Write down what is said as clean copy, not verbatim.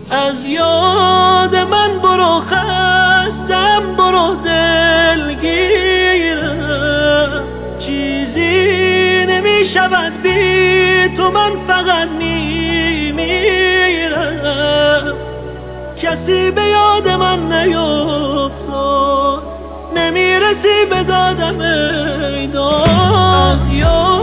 از یاد من برو خستم، برو دلگیرم. چیزی نمی شود بی تو، من فقط میمیرم. کسی به یاد من نیفتاد، نمیرسی به دادم ای داد.